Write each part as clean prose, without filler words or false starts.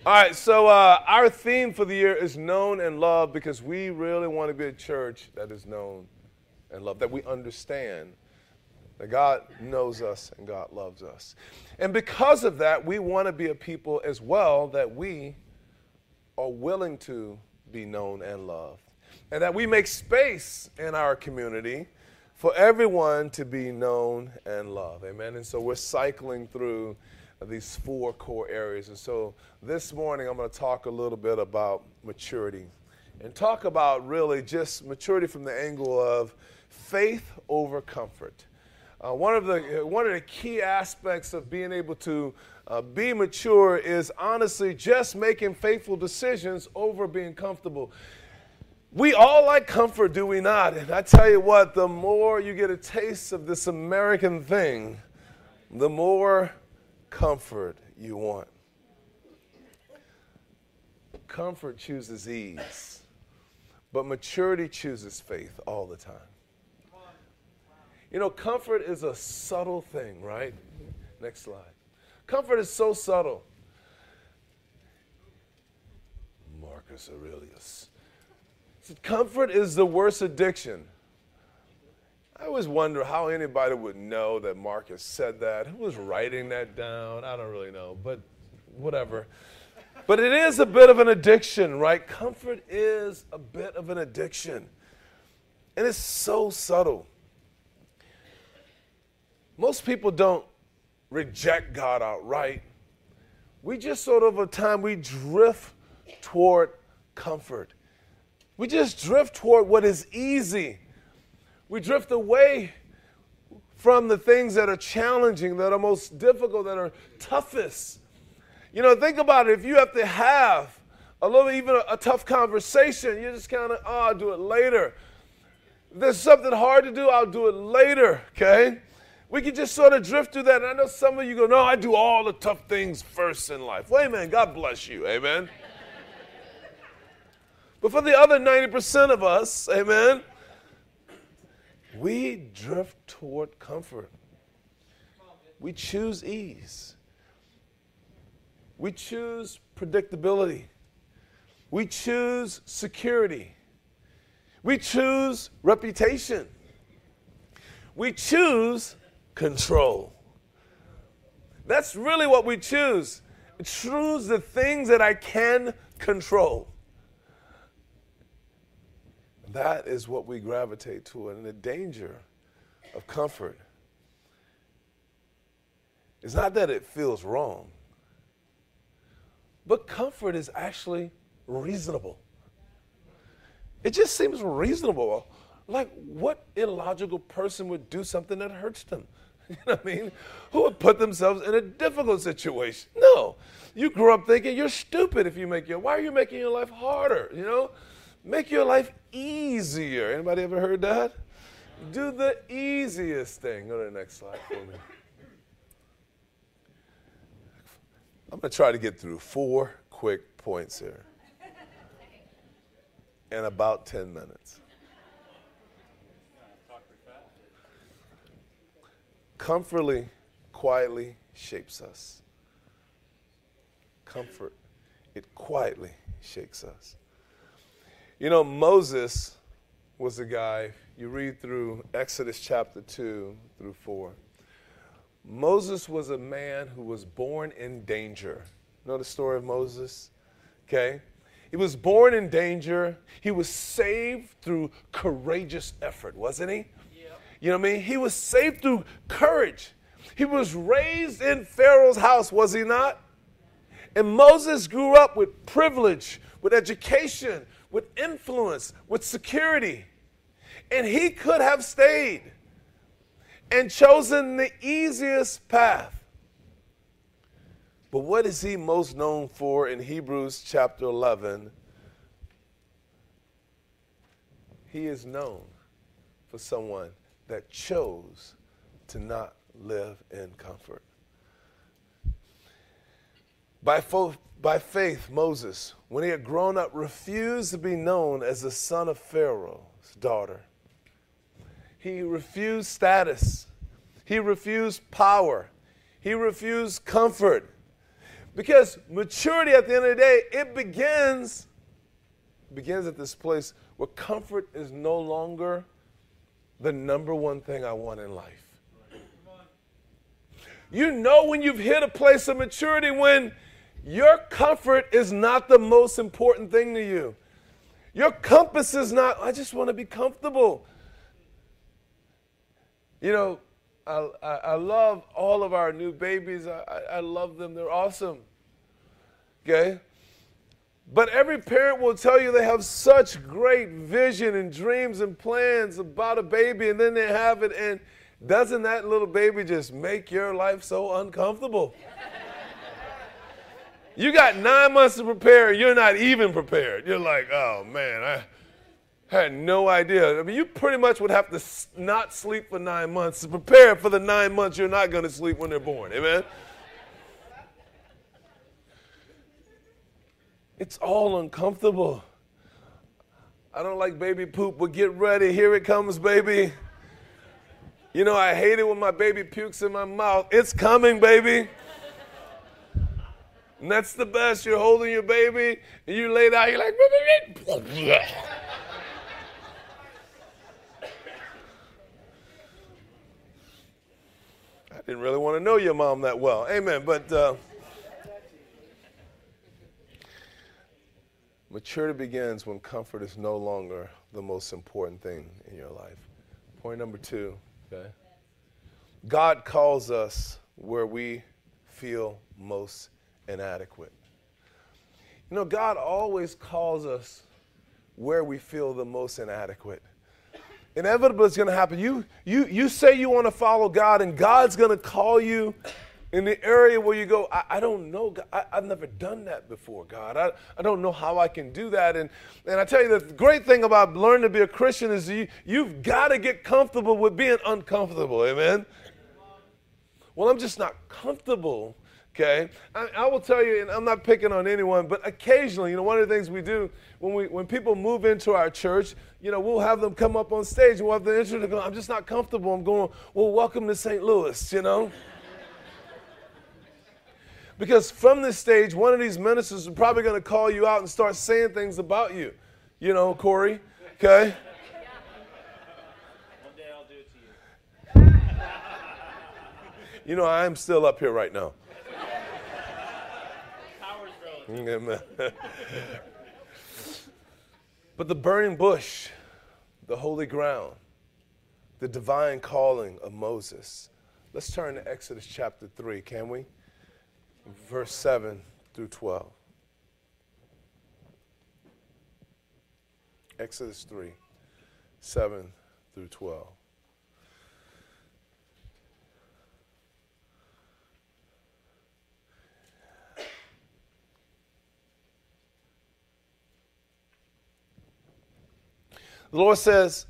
All right, so our theme for the year is known and loved because we really want to be a church that is known and loved, that we understand that God knows us and God loves us. And because of that, we want to be a people as well that we are willing to be known and loved, and that we make space in our community for everyone to be known and loved. Amen. And so we're cycling through these four core areas. And so this morning I'm going to talk a little bit about maturity and talk about really just maturity from the angle of faith over comfort. One of the key aspects of being able to be mature is honestly just making faithful decisions over being comfortable. We all like comfort, do we not? And I tell you what, the more you get a taste of this American thing, the more comfort you want. Comfort chooses ease, but maturity chooses faith all the time. You know, comfort is a subtle thing, right? Next slide. Comfort is so subtle. Marcus Aurelius. Comfort is the worst addiction. I always wonder how anybody would know that Marcus said that. Who was writing that down? I don't really know, but whatever. But it is a bit of an addiction, right? Comfort is a bit of an addiction. And it's so subtle. Most people don't reject God outright. We just sort of, over time, we drift toward comfort. We just drift toward what is easy. We drift away from the things that are challenging, that are most difficult, that are toughest. You know, think about it. If you have to have a little, even a tough conversation, you just kind of, I'll do it later. If there's something hard to do, I'll do it later, okay? We can just sort of drift through that. And I know some of you go, no, I do all the tough things first in life. Well, amen. God bless you. Amen. But for the other 90% of us, amen, we drift toward comfort. We choose ease. We choose predictability. We choose security. We choose reputation. We choose control. That's really what we choose. Choose the things that I can control. That is what we gravitate toward. And the danger of comfort is not that it feels wrong, but comfort is actually reasonable. It just seems reasonable. Like, what illogical person would do something that hurts them? You know what I mean? Who would put themselves in a difficult situation? No. You grew up thinking you're stupid if you why are you making your life harder, you know? Make your life easier. Anybody ever heard that? Do the easiest thing. Go to the next slide for me. I'm going to try to get through 4 quick points here in about 10 minutes. Comfortably, quietly shapes us. Comfort, it quietly shakes us. You know, Moses was a guy, you read through Exodus chapter 2 through 4. Moses was a man who was born in danger. You know the story of Moses? Okay. He was born in danger. He was saved through courageous effort, wasn't he? Yep. You know what I mean? He was saved through courage. He was raised in Pharaoh's house, was he not? And Moses grew up with privilege, with education, with influence, with security. And he could have stayed and chosen the easiest path. But what is he most known for in Hebrews chapter 11? He is known for someone that chose to not live in comfort. By faith, Moses, when he had grown up, refused to be known as the son of Pharaoh's daughter. He refused status. He refused power. He refused comfort. Because maturity at the end of the day, it begins at this place where comfort is no longer the number one thing I want in life. You know when you've hit a place of maturity when your comfort is not the most important thing to you. Your compass is not, I just want to be comfortable. You know, I love all of our new babies. I love them. They're awesome. Okay? But every parent will tell you they have such great vision and dreams and plans about a baby, and then they have it, and doesn't that little baby just make your life so uncomfortable? You got 9 months to prepare, you're not even prepared. You're like, oh man, I had no idea. I mean, you pretty much would have to not sleep for 9 months to prepare for the 9 months you're not going to sleep when they're born. Amen? It's all uncomfortable. I don't like baby poop, but get ready. Here it comes, baby. You know, I hate it when my baby pukes in my mouth. It's coming, baby. And that's the best. You're holding your baby, and you lay down, you're like, I didn't really want to know your mom that well. Amen. But maturity begins when comfort is no longer the most important thing in your life. Point number 2, okay? God calls us where we feel most inadequate. You know, God always calls us where we feel the most inadequate. Inevitably, it's going to happen. You say you want to follow God, and God's going to call you in the area where you go, I don't know, God. I've never done that before, God. I don't know how I can do that. And I tell you, the great thing about learning to be a Christian is you've got to get comfortable with being uncomfortable. Amen? Well, I'm just not comfortable. Okay, I will tell you, and I'm not picking on anyone, but occasionally, you know, one of the things we do when people move into our church, you know, we'll have them come up on stage and we'll have the intro to go, I'm just not comfortable. I'm going, well, welcome to St. Louis, you know. Because from this stage, one of these ministers is probably going to call you out and start saying things about you. You know, Corey, okay? One day I'll do it to you. You know, I am still up here right now. Amen. But the burning bush, the holy ground, the divine calling of Moses. Let's turn to Exodus chapter 3, can we? Verse 7 through 12. Exodus 3, 7 through 12. The Lord says,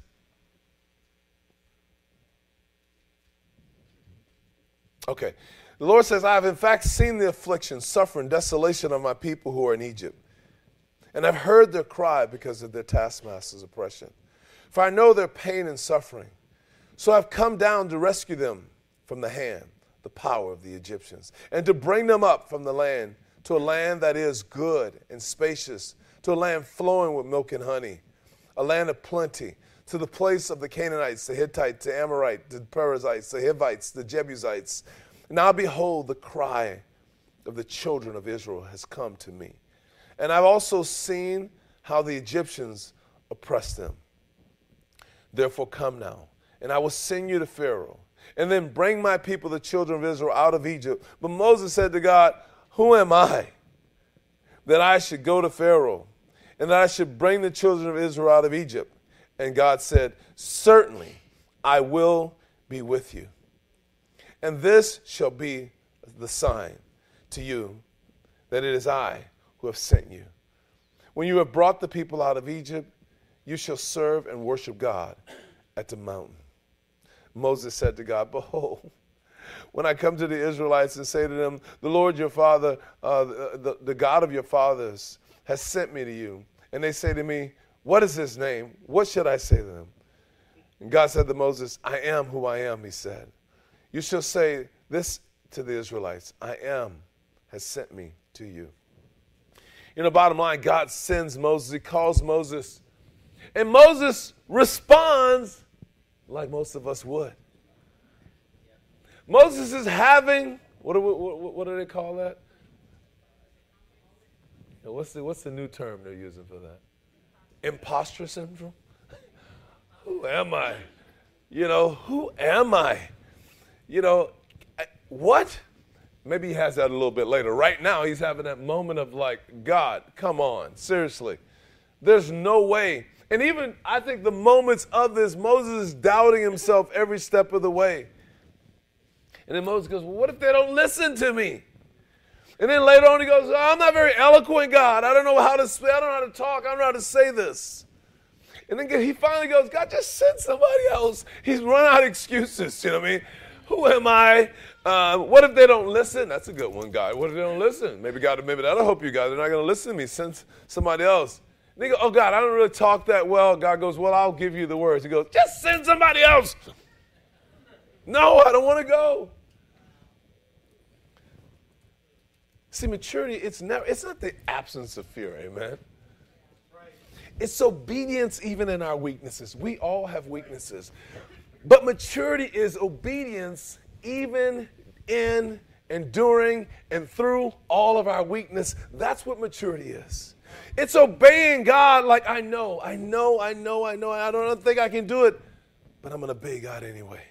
the Lord says, I have in fact seen the affliction, suffering, desolation of my people who are in Egypt. And I've heard their cry because of their taskmasters' oppression. For I know their pain and suffering. So I've come down to rescue them from the hand, the power of the Egyptians, and to bring them up from the land to a land that is good and spacious, to a land flowing with milk and honey, a land of plenty, to the place of the Canaanites, the Hittites, the Amorites, the Perizzites, the Hivites, the Jebusites. Now behold, the cry of the children of Israel has come to me. And I've also seen how the Egyptians oppressed them. Therefore come now, and I will send you to Pharaoh, and then bring my people, the children of Israel, out of Egypt. But Moses said to God, who am I that I should go to Pharaoh, and that I should bring the children of Israel out of Egypt? And God said, certainly I will be with you. And this shall be the sign to you that it is I who have sent you. When you have brought the people out of Egypt, you shall serve and worship God at the mountain. Moses said to God, behold, when I come to the Israelites and say to them, the Lord your father, the God of your fathers has sent me to you. And they say to me, what is his name? What should I say to them? And God said to Moses, I am who I am, he said. You shall say this to the Israelites, I am has sent me to you. You know, bottom line, God sends Moses. He calls Moses. And Moses responds like most of us would. Moses is having, what do they call that? What's the new term they're using for that? Imposter syndrome? Who am I? Who am I? What? Maybe he has that a little bit later. Right now, he's having that moment of like, God, come on, seriously. There's no way. And even, I think the moments of this, Moses is doubting himself every step of the way. And then Moses goes, well, what if they don't listen to me? And then later on he goes, oh, I'm not very eloquent, God. I don't know how to speak. I don't know how to talk. I don't know how to say this. And then he finally goes, God, just send somebody else. He's run out of excuses, you know what I mean? Who am I? What if they don't listen? That's a good one, God. What if they don't listen? Maybe that'll help you, God. They're not going to listen to me. Send somebody else. And they go, oh, God, I don't really talk that well. God goes, well, I'll give you the words. He goes, just send somebody else. No, I don't want to go. See, maturity, it's not the absence of fear, amen? It's obedience even in our weaknesses. We all have weaknesses. But maturity is obedience even in and during and through all of our weakness. That's what maturity is. It's obeying God like I know. I don't think I can do it, but I'm going to obey God anyway.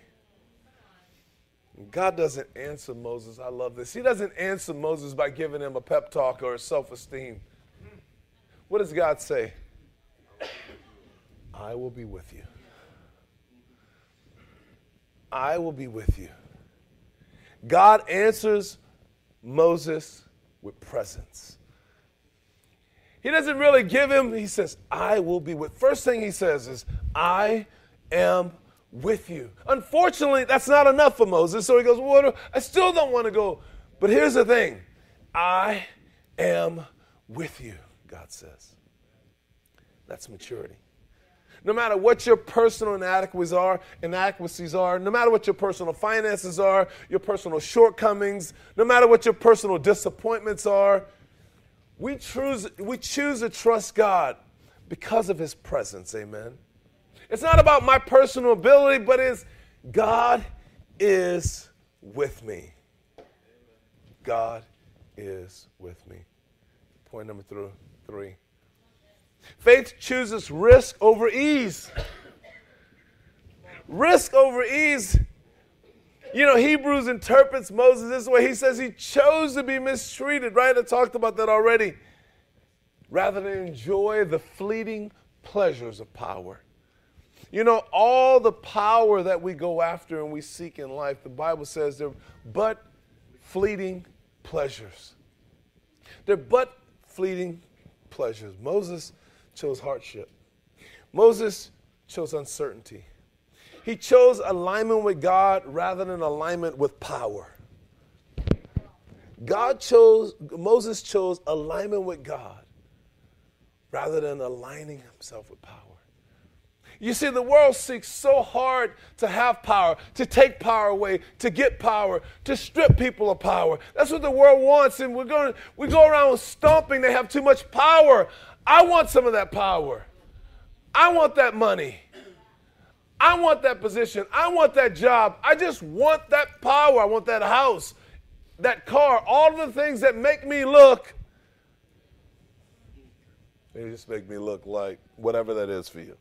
God doesn't answer Moses. I love this. He doesn't answer Moses by giving him a pep talk or a self-esteem. What does God say? I will be with you. I will be with you. God answers Moses with presence. He doesn't really give him, he says, I will be with. First thing he says is, I am with you. Unfortunately, that's not enough for Moses. So he goes, well, I still don't want to go. But here's the thing. I am with you, God says. That's maturity. No matter what your personal inadequacies are, no matter what your personal finances are, your personal shortcomings, no matter what your personal disappointments are, we choose to trust God because of his presence, amen. It's not about my personal ability, but it's God is with me. God is with me. Point number 3. Faith chooses risk over ease. Risk over ease. Hebrews interprets Moses this way. He says he chose to be mistreated, right? I talked about that already. Rather than enjoy the fleeting pleasures of power. All the power that we go after and we seek in life, the Bible says they're but fleeting pleasures. They're but fleeting pleasures. Moses chose hardship. Moses chose uncertainty. He chose alignment with God rather than alignment with power. Moses chose alignment with God rather than aligning himself with power. You see, the world seeks so hard to have power, to take power away, to get power, to strip people of power. That's what the world wants, and we go around stomping they have too much power. I want some of that power. I want that money. I want that position. I want that job. I just want that power. I want that house, that car, all of the things that make me look. They just make me look like whatever that is for you.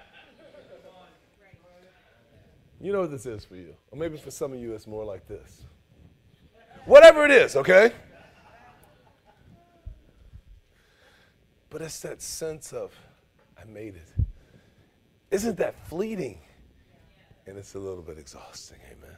You know what this is for you. Or maybe for some of you, it's more like this. Whatever it is, okay? But it's that sense of, I made it. Isn't that fleeting? And it's a little bit exhausting, amen.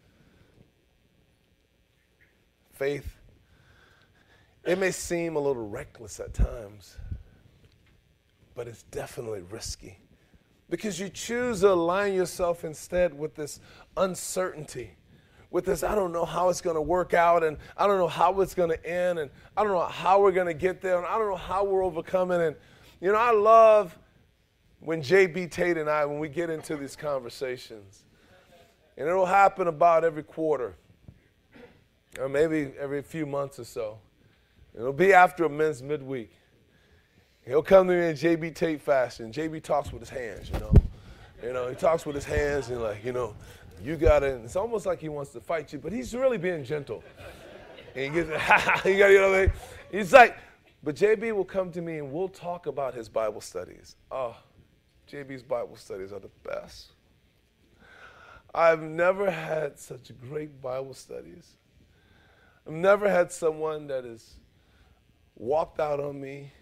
Faith, it may seem a little reckless at times, but it's definitely risky. Because you choose to align yourself instead with this uncertainty, with this, I don't know how it's going to work out, and I don't know how it's going to end, and I don't know how we're going to get there, and I don't know how we're overcoming. And, I love when J.B. Tate and I, when we get into these conversations, and it'll happen about every quarter, or maybe every few months or so. It'll be after a men's midweek. He'll come to me in JB Tate fashion. JB talks with his hands, he talks with his hands and you got it. It's almost like he wants to fight you, but he's really being gentle. And he gets, he's like, but JB will come to me and we'll talk about his Bible studies. Oh, JB's Bible studies are the best. I've never had such great Bible studies. I've never had someone that has walked out on me.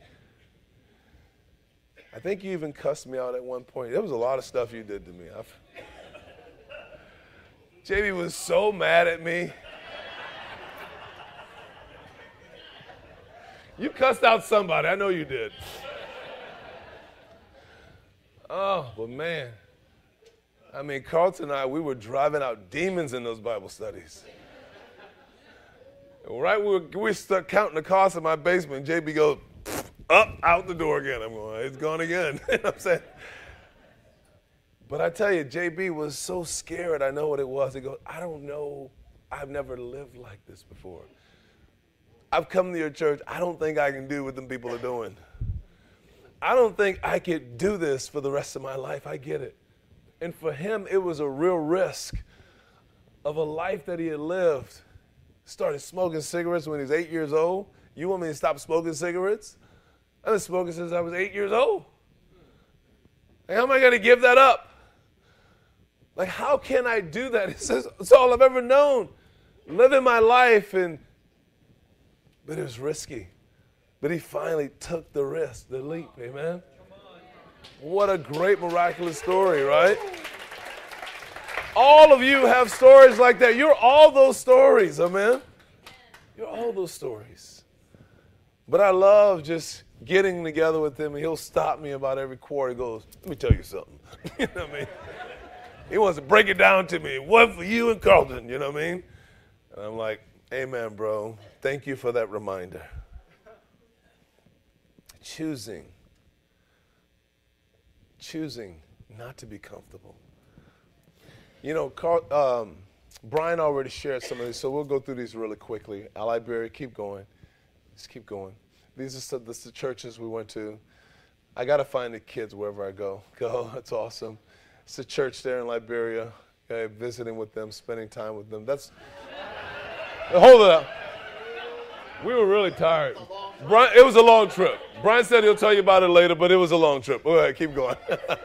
I think you even cussed me out at one point. There was a lot of stuff you did to me. JB was so mad at me. You cussed out somebody. I know you did. Oh, but man. I mean, Carlton and I, we were driving out demons in those Bible studies. Right, we start counting the cost in my basement. JB goes, up, out the door again. I'm going, it's gone again. You know what I'm saying? But I tell you, JB was so scared. I know what it was. He goes, I don't know. I've never lived like this before. I've come to your church. I don't think I can do what them people are doing. I don't think I could do this for the rest of my life. I get it. And for him, it was a real risk of a life that he had lived. Started smoking cigarettes when he was 8 years old. You want me to stop smoking cigarettes? I've been smoking since I was 8 years old. Like, how am I going to give that up? Like, how can I do that? It's all I've ever known. Living my life, but it was risky. But he finally took the risk, the leap, amen? What a great, miraculous story, right? All of you have stories like that. You're all those stories, amen? You're all those stories. But I love just getting together with him, and he'll stop me about every quarter. He goes, let me tell you something. You know what I mean? He wants to break it down to me. One for you and Carlton, you know what I mean? And I'm like, amen, bro. Thank you for that reminder. Choosing not to be comfortable. You know, Brian already shared some of these, so we'll go through these really quickly. Liberia, keep going. Just keep going. These are the churches we went to. I got to find the kids wherever I go. That's awesome. It's a church there in Liberia. Okay, visiting with them, spending time with them. Hold it up. We were really tired. Brian, it was a long trip. Brian said he'll tell you about it later, but it was a long trip. All right, keep going.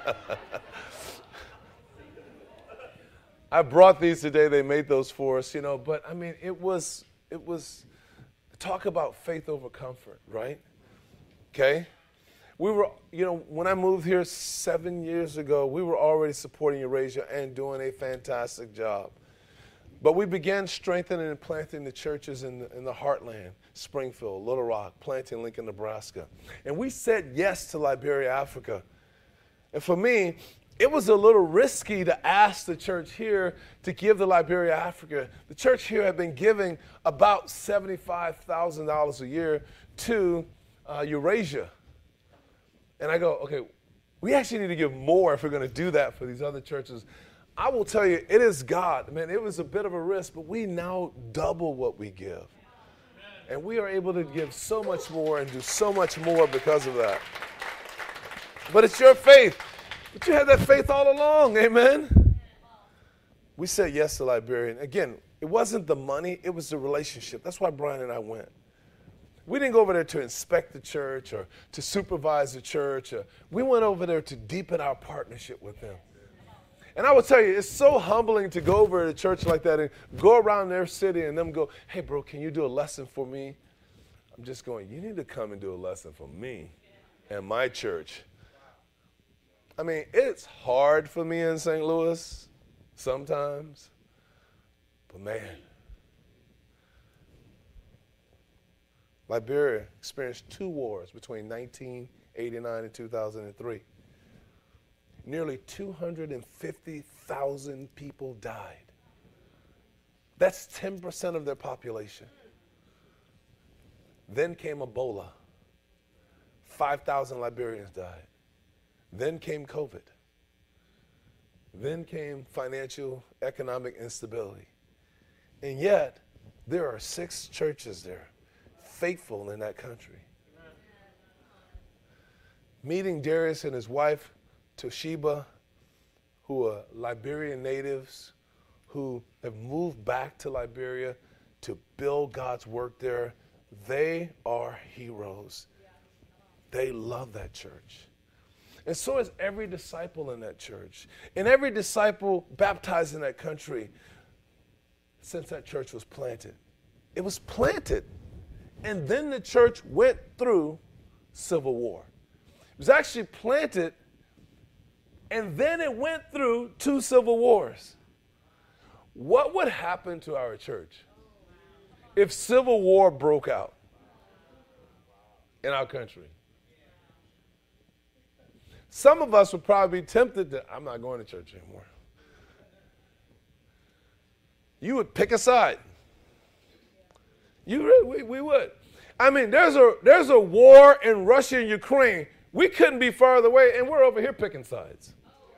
I brought these today. They made those for us, but I mean, it was talk about faith over comfort, right? Okay? We were, when I moved here 7 years ago, we were already supporting Eurasia and doing a fantastic job. But we began strengthening and planting the churches in the heartland, Springfield, Little Rock, planting Lincoln, Nebraska. And we said yes to Liberia, Africa. And for me, it was a little risky to ask the church here to give to Liberia, Africa. The church here had been giving about $75,000 a year to Eurasia. And I go, okay, we actually need to give more if we're going to do that for these other churches. I will tell you, it is God. Man, it was a bit of a risk, but we now double what we give. And we are able to give so much more and do so much more because of that. But it's your faith. But you had that faith all along, amen? We said yes to Liberia. And again, it wasn't the money, it was the relationship. That's why Brian and I went. We didn't go over there to inspect the church or to supervise the church. We went over there to deepen our partnership with them. And I will tell you, it's so humbling to go over to a church like that and go around their city and them go, hey, bro, can you do a lesson for me? I'm just going, you need to come and do a lesson for me and my church. I mean, it's hard for me in St. Louis sometimes, but man, Liberia experienced 2 wars between 1989 and 2003. Nearly 250,000 people died. That's 10% of their population. Then came Ebola. 5,000 Liberians died. Then came COVID. Then came financial, economic instability. And yet, there are 6 churches there, faithful in that country. Meeting Darius and his wife, Toshiba, who are Liberian natives who have moved back to Liberia to build God's work there. They are heroes. They love that church. And so is every disciple in that church. And every disciple baptized in that country since that church was planted. It was planted. And then the church went through civil war. It was actually planted, and then it went through 2 civil wars. What would happen to our church if civil war broke out in our country? Some of us would probably be tempted to, I'm not going to church anymore. You would pick a side. We would. I mean, there's a war in Russia and Ukraine. We couldn't be farther away, and we're over here picking sides.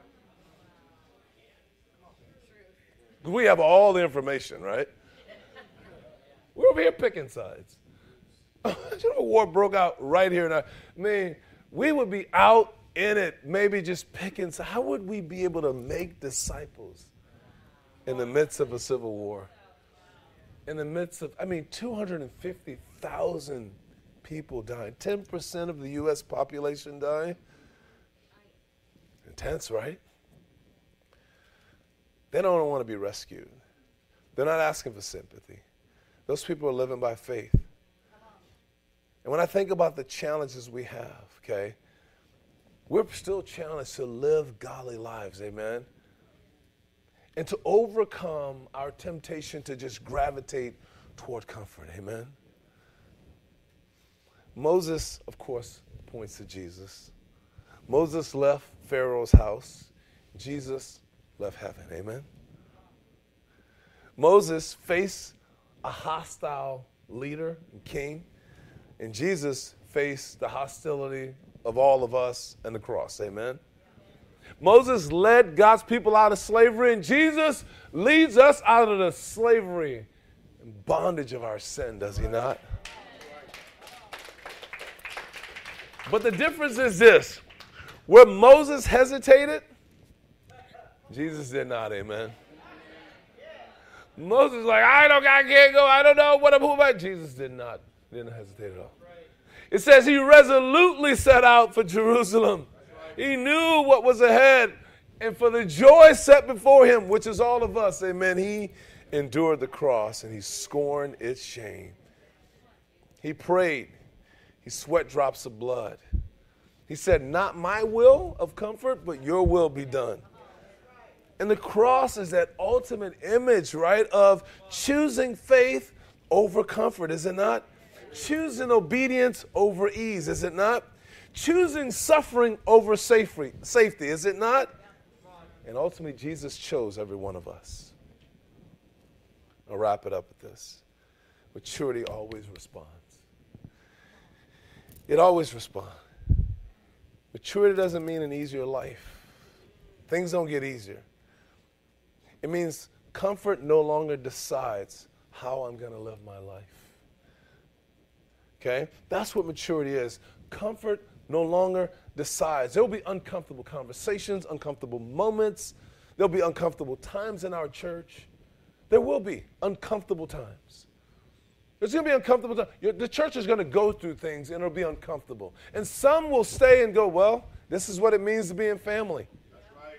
We have all the information, right? We're over here picking sides. A war broke out right here. I mean, we would be out in it, maybe just picking. So how would we be able to make disciples in the midst of a civil war? In the midst of, 250,000 people dying. 10% of the U.S. population dying. Intense, right? They don't want to be rescued. They're not asking for sympathy. Those people are living by faith. And when I think about the challenges we have, okay, we're still challenged to live godly lives, amen? And to overcome our temptation to just gravitate toward comfort, amen? Moses, of course, points to Jesus. Moses left Pharaoh's house. Jesus left heaven, amen? Moses faced a hostile leader and king, and Jesus faced the hostility of all of us and the cross, amen? Moses led God's people out of slavery, and Jesus leads us out of the slavery and bondage of our sin, does he not? But the difference is this. Where Moses hesitated, Jesus did not, amen? Moses was like, I can't go, I don't know, who am I? Jesus didn't hesitate at all. It says he resolutely set out for Jerusalem. He knew what was ahead. And for the joy set before him, which is all of us, amen, he endured the cross and he scorned its shame. He prayed. He sweat drops of blood. He said, not my will of comfort, but your will be done. And the cross is that ultimate image, right, of choosing faith over comfort, is it not? Choosing obedience over ease, is it not? Choosing suffering over safety, is it not? And ultimately, Jesus chose every one of us. I'll wrap it up with this. Maturity always responds. It always responds. Maturity doesn't mean an easier life. Things don't get easier. It means comfort no longer decides how I'm going to live my life. Okay? That's what maturity is. Comfort no longer decides. There will be uncomfortable conversations, uncomfortable moments. There'll be uncomfortable times in our church. There will be uncomfortable times. There's going to be uncomfortable times. The church is going to go through things and it'll be uncomfortable. And some will stay and go, well, this is what it means to be in family. That's right.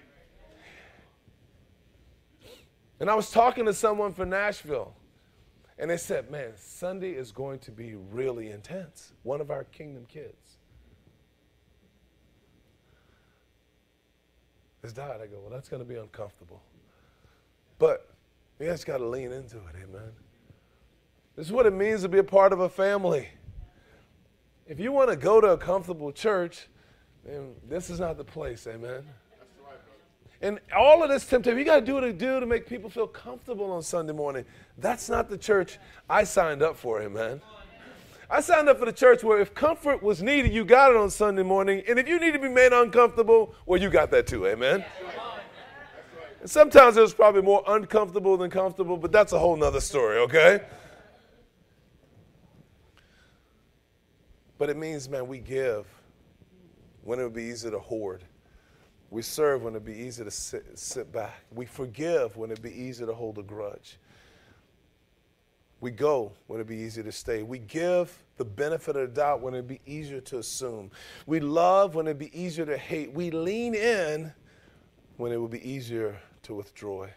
And I was talking to someone from Nashville, and they said, man, Sunday is going to be really intense. One of our Kingdom kids has died. I go, well, that's going to be uncomfortable. But you just got to lean into it, amen. This is what it means to be a part of a family. If you want to go to a comfortable church, then this is not the place, amen. And all of this temptation, you got to do what you do to make people feel comfortable on Sunday morning. That's not the church I signed up for, amen. I signed up for the church where if comfort was needed, you got it on Sunday morning. And if you need to be made uncomfortable, well, you got that too, amen. And sometimes it was probably more uncomfortable than comfortable, but that's a whole nother story, okay? But it means, man, we give when it would be easy to hoard. We serve when it would be easy to sit back. We forgive when it would be easy to hold a grudge. We go when it would be easy to stay. We give the benefit of the doubt when it would be easier to assume. We love when it would be easier to hate. We lean in when it would be easier to withdraw.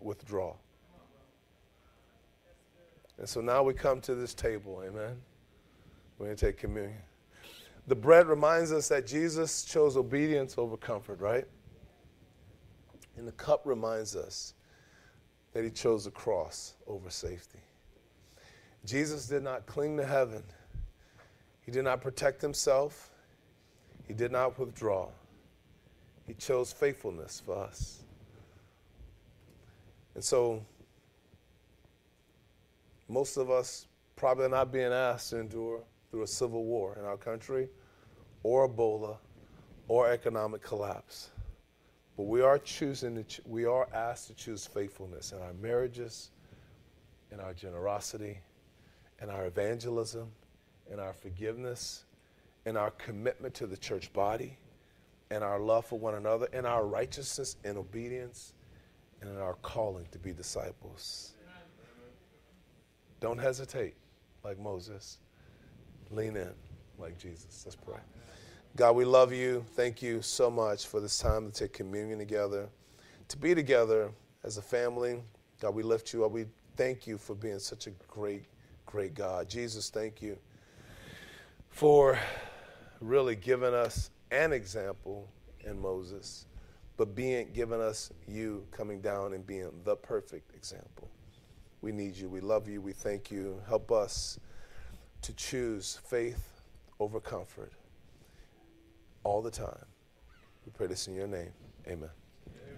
And so now we come to this table, amen? We're going to take communion. The bread reminds us that Jesus chose obedience over comfort, right? And the cup reminds us that he chose the cross over safety. Jesus did not cling to heaven. He did not protect himself. He did not withdraw. He chose faithfulness for us. And so, most of us probably are not being asked to endure through a civil war in our country, or Ebola, or economic collapse. But we are asked to choose faithfulness in our marriages, in our generosity, in our evangelism, in our forgiveness, in our commitment to the church body, in our love for one another, in our righteousness and obedience, and in our calling to be disciples. Don't hesitate like Moses. Lean in like Jesus. Let's pray. God, we love you. Thank you so much for this time to take communion together, to be together as a family. God, we lift you up. We thank you for being such a great, great God. Jesus, thank you for really giving us an example in Moses, but giving us you coming down and being the perfect example. We need you. We love you. We thank you. Help us to choose faith over comfort all the time. We pray this in your name. Amen.